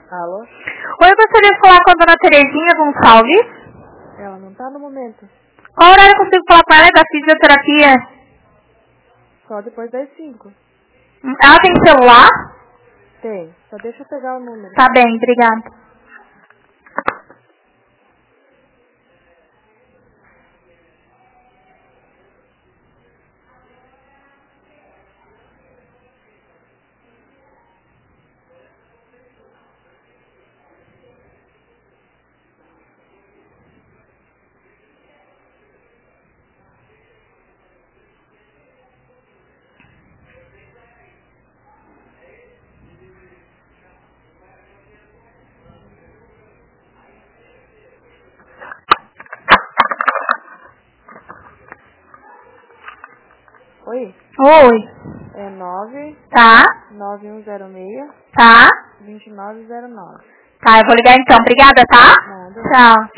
Alô? Oi, eu gostaria de falar com a dona Terezinha Gonçalves. Ela não tá no momento. Qual horário eu consigo falar com ela da fisioterapia? Só depois das 5. Ela tem celular? Tem. Só deixa eu pegar o número. Tá bem, obrigada. Oi? Oi. É 9 Tá? 9106 Tá? 2909. Tá, eu vou ligar então. Obrigada, tá? Nada. Tchau.